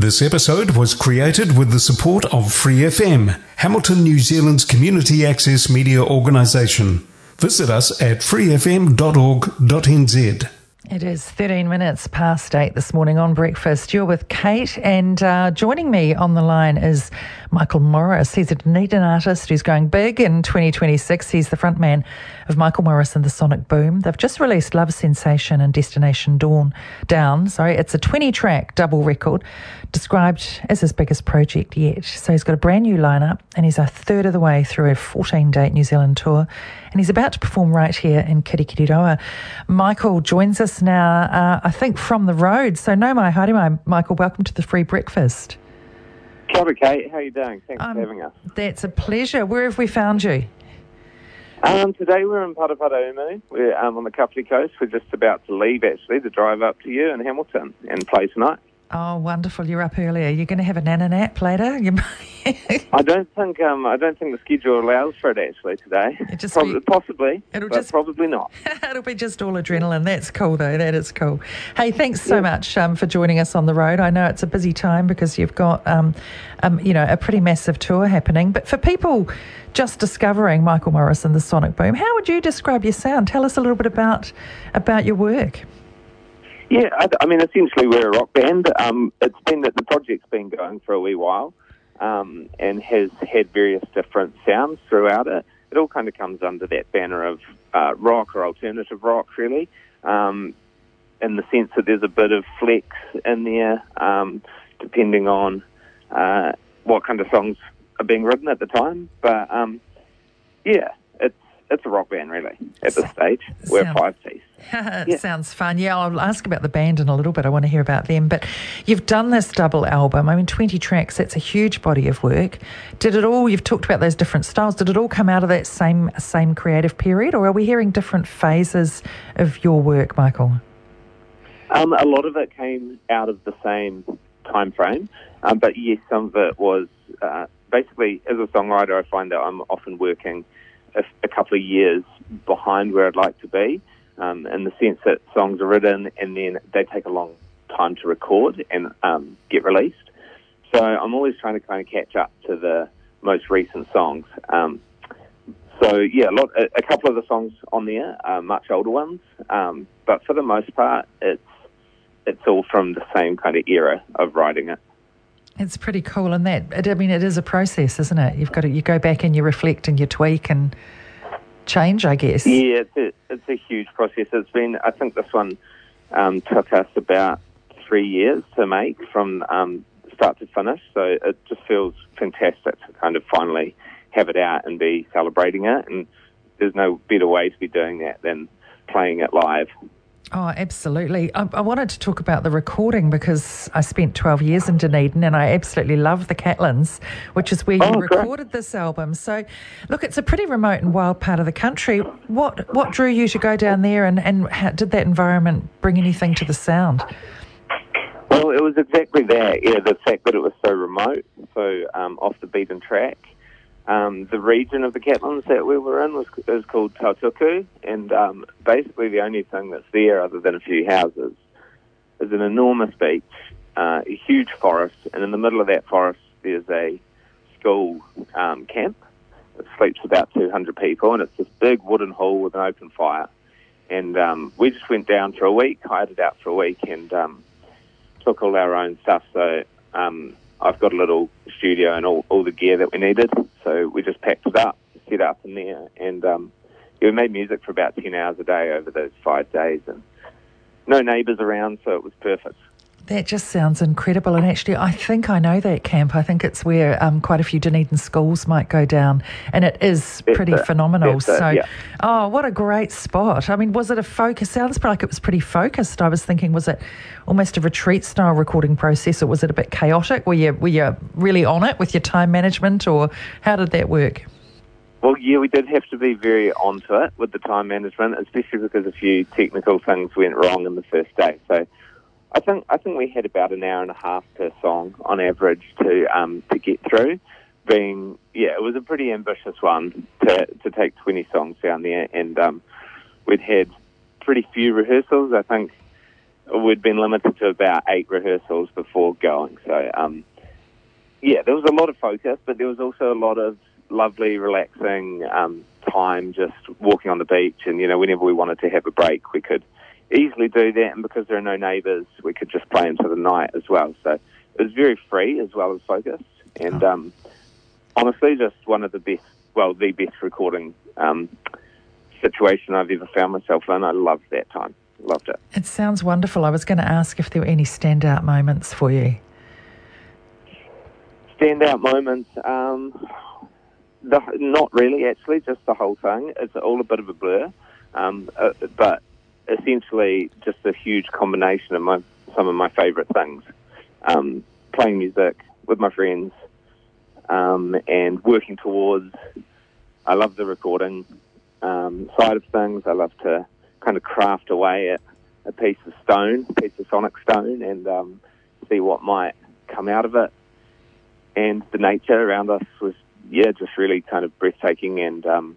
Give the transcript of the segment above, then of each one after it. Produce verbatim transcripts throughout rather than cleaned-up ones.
This episode was created with the support of Free F M, Hamilton, New Zealand's community access media organisation. Visit us at free f m dot org dot n z. It is thirteen minutes past eight this morning on Breakfast. You're with Kate, and uh, joining me on the line is Michael Morris. He's a Dunedin artist who's going big in twenty twenty-six. He's the frontman of Michael Morris and the Sonic Boom. They've just released Love Sensation and Destination Dawn. Down. Sorry, it's a twenty-track double record described as his biggest project yet. So he's got a brand new lineup, and he's a third of the way through a fourteen-date New Zealand tour, and he's about to perform right here in Kirikiriroa. Michael joins us now, uh, I think, from the road. So no mai, haere mai, Michael. Welcome to the Free Breakfast. Kia ora, Kate. How are you doing? Thanks um, for having us. That's a pleasure. Where have we found you? Um, today we're in Paraparaumu. We're um, on the Kapiti Coast. We're just about to leave, actually, to drive up to you in Hamilton and play tonight. Oh, wonderful! You're up earlier. You're going to have a nana nap later. I don't think um, I don't think the schedule allows for it actually today. It just Probably, be, possibly, it'll but just, probably not. It'll be just all adrenaline. That's cool, though. That is cool. Hey, thanks so yeah. much um, for joining us on the road. I know it's a busy time because you've got um, um, you know, a pretty massive tour happening. But for people just discovering Michael Morris and the Sonic Boom, how would you describe your sound? Tell us a little bit about about your work. Yeah, I, I mean, essentially we're a rock band. Um, it's been that the project's been going for a wee while um, and has had various different sounds throughout it. It all kind of comes under that banner of uh, rock or alternative rock, really, um, in the sense that there's a bit of flex in there, um, depending on uh, what kind of songs are being written at the time. But um, yeah, it's it's a rock band, really, at this stage. We're a five-piece. It yeah. sounds fun. Yeah, I'll ask about the band in a little bit. I want to hear about them. But you've done this double album. I mean, twenty tracks, that's a huge body of work. Did it all, you've talked about those different styles, did it all come out of that same same creative period, or are we hearing different phases of your work, Michael? Um, a lot of it came out of the same time frame. Um, but yes, some of it was, uh, basically, as a songwriter, I find that I'm often working a, a couple of years behind where I'd like to be. Um, in the sense that songs are written and then they take a long time to record and um, get released. So I'm always trying to kind of catch up to the most recent songs. Um, so yeah, a, lot, a, a couple of the songs on there are much older ones, um, but for the most part, it's it's all from the same kind of era of writing it. It's pretty cool, and that it, I mean, it is a process, isn't it? You've got to you go back and you reflect and you tweak and change, I guess. Yeah, it's a, it's a huge process. It's been, I think this one um, took us about three years to make from um, start to finish, so it just feels fantastic to kind of finally have it out and be celebrating it, and there's no better way to be doing that than playing it live. Oh, absolutely. I, I wanted to talk about the recording because I spent twelve years in Dunedin and I absolutely love the Catlins, which is where you oh, recorded great. this album. So, look, it's a pretty remote and wild part of the country. What what drew you to go down there, and, and how, did that environment bring anything to the sound? Well, it was exactly that, yeah, the fact that it was so remote, so um, off the beaten track. Um, the region of the Catlins that we were in was is called Tautuku, and um, basically the only thing that's there other than a few houses is an enormous beach, uh, a huge forest, and in the middle of that forest there's a school um, camp that sleeps about two hundred people, and it's this big wooden hall with an open fire. And um, we just went down for a week, hired it out for a week, and um, took all our own stuff. So um, I've got a little studio and all, all the gear that we needed. So we just packed it up, set up in there, and um, yeah, we made music for about ten hours a day over those five days, and no neighbours around, so it was perfect. That just sounds incredible. And actually, I think I know that camp. I think it's where um, quite a few Dunedin schools might go down, and it is That's pretty it. phenomenal. That's so, it, yeah. Oh, what a great spot. I mean, was it a focus? Sounds like it was pretty focused. I was thinking, was it almost a retreat-style recording process, or was it a bit chaotic? Were you, were you really on it with your time management, or how did that work? Well, yeah, we did have to be very onto it with the time management, especially because a few technical things went wrong in the first day. So I think I think we had about an hour and a half per song on average to um, to get through. Being yeah, it was a pretty ambitious one to to take twenty songs down there, and um, we'd had pretty few rehearsals. I think we'd been limited to about eight rehearsals before going. So, um, yeah, there was a lot of focus, but there was also a lot of lovely, relaxing um, time just walking on the beach. And, you know, whenever we wanted to have a break, we could easily do that. And because there are no neighbours, we could just play into the night as well. So it was very free as well as focused. And um, honestly, just one of the best, well, the best recording um, situation I've ever found myself in. I loved that time. Loved it. It sounds wonderful. I was going to ask if there were any standout moments for you. Standout moments, um, the, not really actually, just the whole thing. It's all a bit of a blur, um, uh, but essentially just a huge combination of my, some of my favourite things. Um, playing music with my friends um, and working towards, I love the recording um, side of things. I love to kind of craft away at a piece of stone, a piece of sonic stone, and um, see what might come out of it. And the nature around us was, yeah, just really kind of breathtaking and um,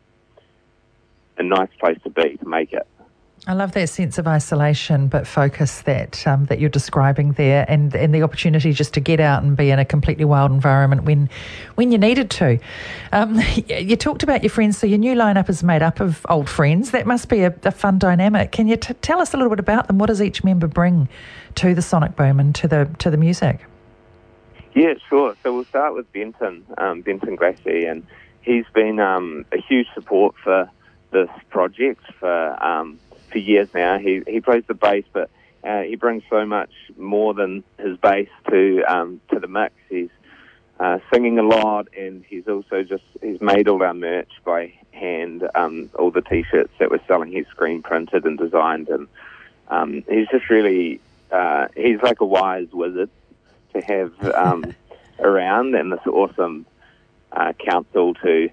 a nice place to be, to make it. I love that sense of isolation but focus that um, that you're describing there, and, and the opportunity just to get out and be in a completely wild environment when when you needed to. Um, you talked about your friends, so your new lineup is made up of old friends. That must be a, a fun dynamic. Can you t- tell us a little bit about them? What does each member bring to the Sonic Boom and to the to the music? Yeah, sure. So we'll start with Benton, um, Benton Gracie, and he's been um, a huge support for this project for um, for years now. He he plays the bass, but uh, he brings so much more than his bass to um, to the mix. He's uh, singing a lot, and he's also just he's made all our merch by hand. Um, all the T-shirts that we're selling, he's screen printed and designed, and um, he's just really uh, he's like a wise wizard to have um, around, and this awesome uh, counsel to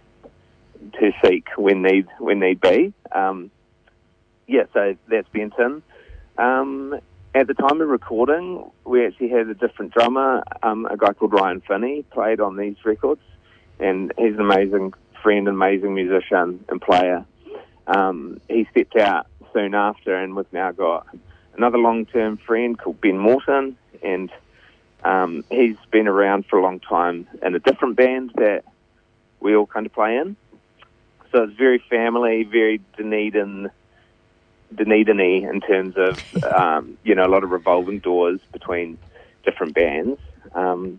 to seek when need when need be. Um, yeah, so that's Benton. Um, at the time of recording, we actually had a different drummer, um, a guy called Ryan Finney, played on these records, and he's an amazing friend, amazing musician and player. Um, he stepped out soon after, and we've now got another long-term friend called Ben Morton, and Um, he's been around for a long time in a different band that we all kind of play in. So it's very family, very Dunedin, Dunedin-y in terms of, um, you know, a lot of revolving doors between different bands. Um,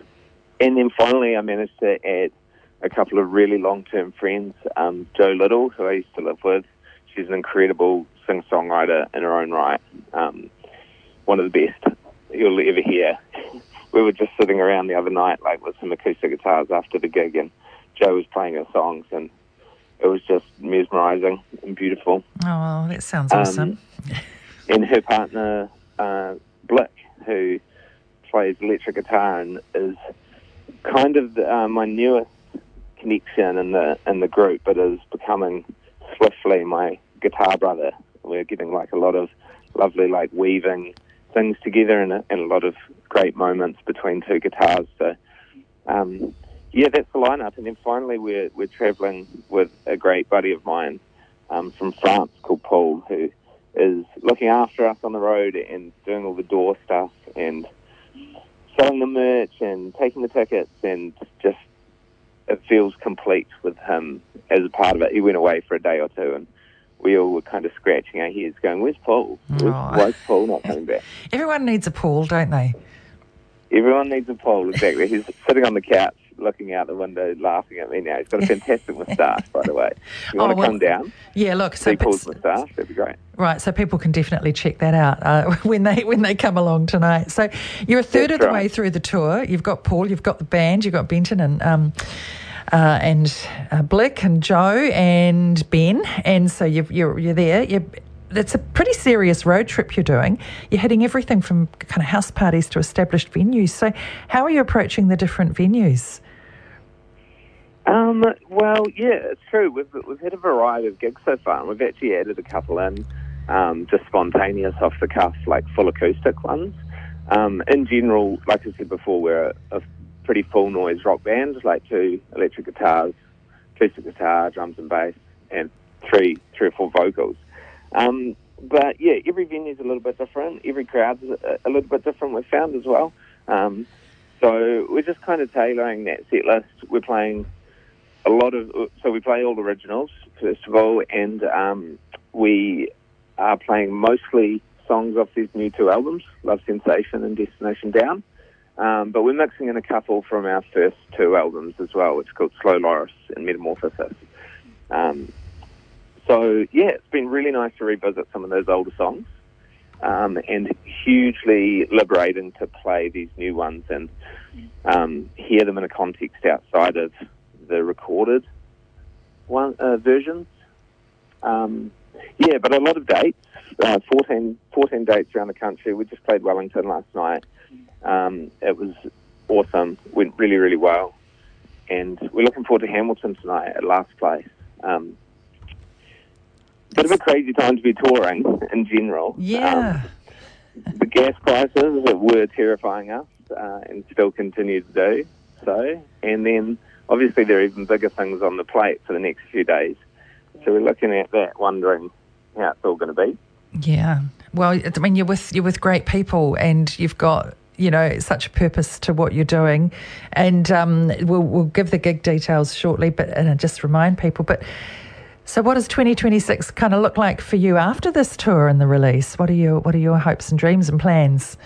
and then finally I managed to add a couple of really long-term friends. Um, Jo Little, who I used to live with. She's an incredible singer-songwriter in her own right. Um, one of the best you'll ever hear. We were just sitting around the other night, like with some acoustic guitars after the gig, and Jo was playing her songs, and it was just mesmerising and beautiful. Oh, that sounds um, awesome. And her partner, uh, Blick, who plays electric guitar and is kind of uh, my newest connection in the in the group, but is becoming swiftly my guitar brother. We're getting like a lot of lovely, like weaving things together, and a, and a lot of great moments between two guitars. So, um, yeah, that's the lineup. And then finally, we're we're travelling with a great buddy of mine um, from France called Paul, who is looking after us on the road and doing all the door stuff and selling the merch and taking the tickets, and just it feels complete with him as a part of it. He went away for a day or two, and we all were kind of scratching our heads going, where's Paul? Where's, Oh. Why is Paul not coming back? Everyone needs a Paul, don't they? Everyone needs a Paul, exactly. He's sitting on the couch looking out the window laughing at me now. He's got a fantastic moustache, by the way. If you want Oh, to well, come down, Yeah, look, so see Paul's it's- moustache, that'd be great. right, so people can definitely check that out uh, when they when they come along tonight. So you're a third That's of the right. way through the tour. You've got Paul, you've got the band, you've got Benton and um, uh, and uh, Blick and Jo and Ben, and so you've, you're you're there. You're, it's a pretty serious road trip you're doing. You're hitting everything from kind of house parties to established venues. So how are you approaching the different venues? Um, well, yeah, it's true. We've we've had a variety of gigs so far, and we've actually added a couple in, um, just spontaneous, off the cuff, like full acoustic ones. Um, in general, like I said before, we're a, a pretty full noise rock band, like two electric guitars, acoustic guitar, drums and bass, and three three or four vocals. Um, but yeah, every venue's a little bit different. Every crowd's a, a little bit different. We've found as well. Um, so we're just kind of tailoring that set list. We're playing a lot of, so we play all originals first of all, and um, we are playing mostly songs off these new two albums, Love Sensation and Destination Down. Um, but we're mixing in a couple from our first two albums as well, which is called Slow Loris and Metamorphosis. Um, so, yeah, it's been really nice to revisit some of those older songs, um, and hugely liberating to play these new ones and um, hear them in a context outside of the recorded one uh, versions. Um, yeah, but a lot of dates, uh, fourteen, fourteen dates around the country. We just played Wellington last night. Um, it was awesome, went really, really well. And we're looking forward to Hamilton tonight at Last Place. Um, bit of a crazy time to be touring in general. Yeah. Um, the gas prices were terrifying us uh, and still continue to do so. And then, obviously, there are even bigger things on the plate for the next few days. So we're looking at that, wondering how it's all going to be. Yeah. Well, I mean, you're with you're with great people, and you've got, you know, such a purpose to what you're doing. And um, we'll we'll give the gig details shortly, but and just remind people. But so, what does twenty twenty-six kind of look like for you after this tour and the release? What are your what are your hopes and dreams and plans?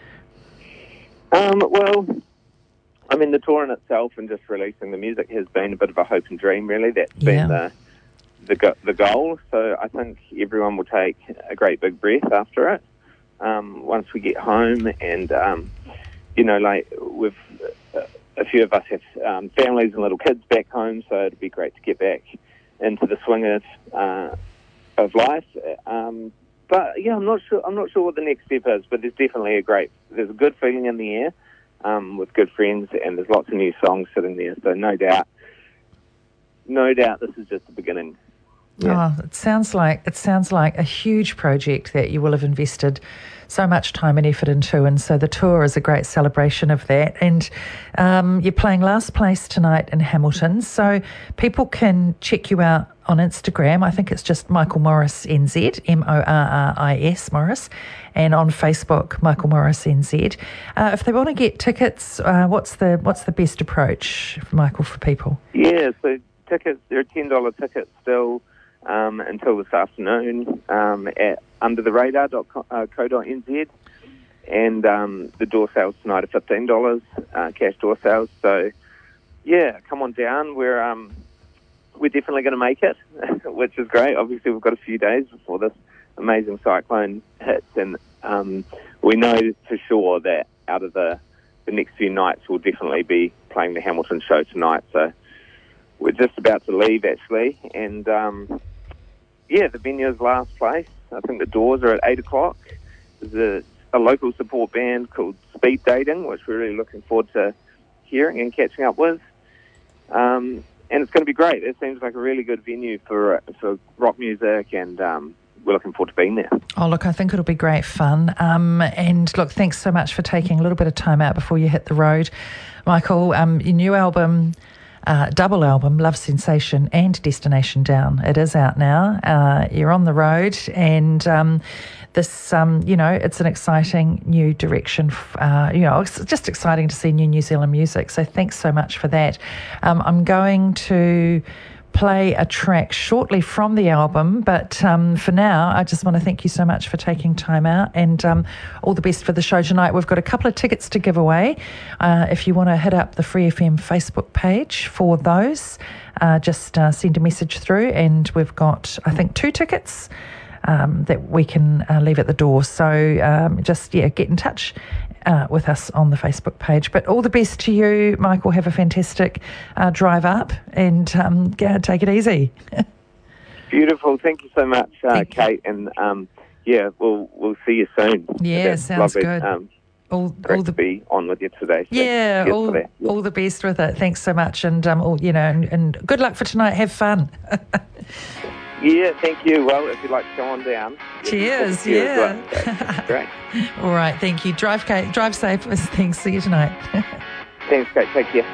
Um, well, I mean, the tour in itself and just releasing the music has been a bit of a hope and dream, really. That's Yeah. been the the go- the goal. So I think everyone will take a great big breath after it. Um, once we get home, and um, you know, like we've uh, a few of us have um, families and little kids back home, so it'd be great to get back into the swing of uh, of life. Um, but yeah, I'm not sure. I'm not sure what the next step is, but there's definitely a great. There's a good feeling in the air um, with good friends, and there's lots of new songs sitting there. So no doubt, no doubt, this is just the beginning. Yeah. Oh, it sounds like it sounds like a huge project that you will have invested so much time and effort into, and so the tour is a great celebration of that. And um, you're playing Last Place tonight in Hamilton, so people can check you out on Instagram. I think it's just Michael Morris N Z, M O R R I S Morris, and on Facebook, Michael Morris N Z. Uh, if they want to get tickets, uh, what's the what's the best approach, Michael, for people? Yeah, so tickets, there are ten dollars tickets still. Um, until this afternoon um, at under the radar dot co dot n z, and um, the door sales tonight are fifteen dollars, uh, cash door sales. So yeah, come on down. We're um, we're definitely going to make it, which is great. Obviously, we've got a few days before this amazing cyclone hits, and um, we know for sure that out of the the next few nights, we'll definitely be playing the Hamilton show tonight. So we're just about to leave, actually, and um, yeah, the venue is Last Place. I think the doors are at eight o'clock. There's a, a local support band called Speed Dating, which we're really looking forward to hearing and catching up with. Um, and it's going to be great. It seems like a really good venue for for rock music, and um, we're looking forward to being there. Oh, look, I think it'll be great fun. Um, and look, thanks so much for taking a little bit of time out before you hit the road, Michael. Um, your new album... Uh, double album, Love Sensation and Destination Down. It is out now. Uh, you're on the road, and um, this, um, you know, it's an exciting new direction. Uh, you know, it's just exciting to see new New Zealand music. So thanks so much for that. Um, I'm going to play a track shortly from the album, but um, for now, I just want to thank you so much for taking time out, and um, all the best for the show tonight. We've got a couple of tickets to give away. Uh, if you want to hit up the Free F M Facebook page for those, uh, just uh, send a message through, and we've got, I think, two tickets um, that we can uh, leave at the door. So um, just, yeah, get in touch Uh, with us on the Facebook page. But all the best to you, Michael. Have a fantastic uh, drive up, and um, yeah, take it easy. Beautiful. Thank you so much, uh, Kate. And um, yeah, we'll we'll see you soon. Yeah, That's sounds lovely. good. Um, all, great all the to be on with you today. So yeah, all, yeah, all the best with it. Thanks so much, and um, all, you know, and, and good luck for tonight. Have fun. Yeah, thank you. Well, if you'd like to go on down. Cheers. Yeah. Yeah. Well. Great. All right. Thank you. Drive, Kate. Drive safe. Thanks. See you tonight. Thanks, Kate. Take care.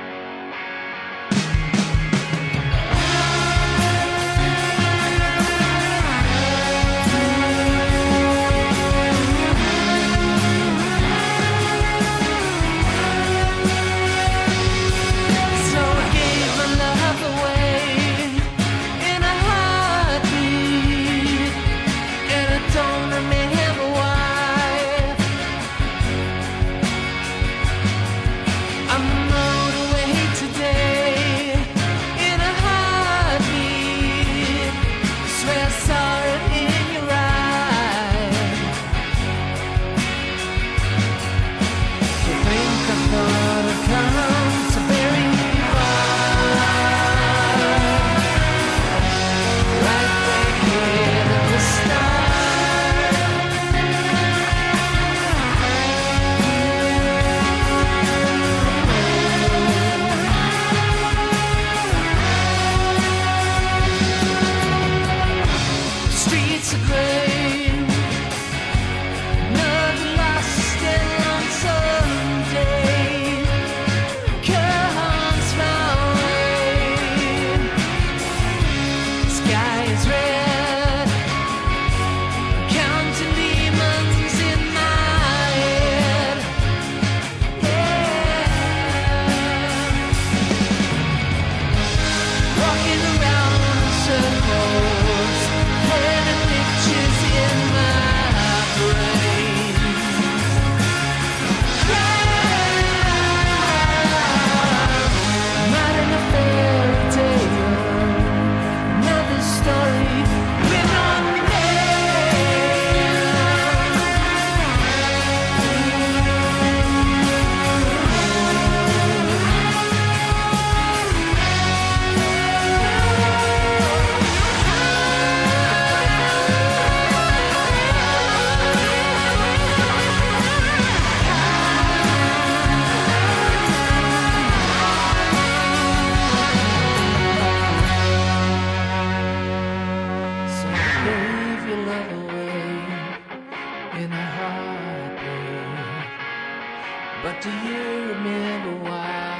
remember why.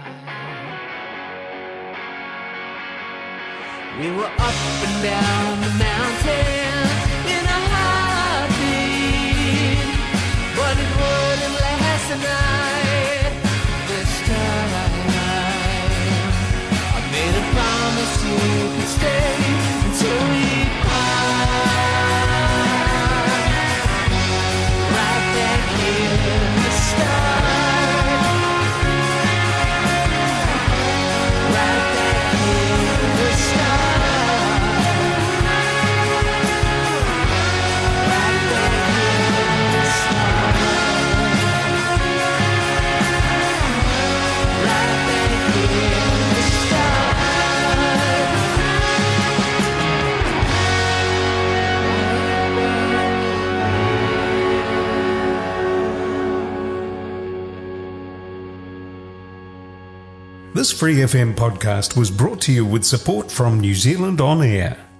We were up and down the mountain in a heartbeat, but it wouldn't last a night this time. I made a promise you could stay until we part, right back here in the start, right back here in the start, right back here in the start, right back here in the start. This Free F M podcast was brought to you with support from New Zealand On Air.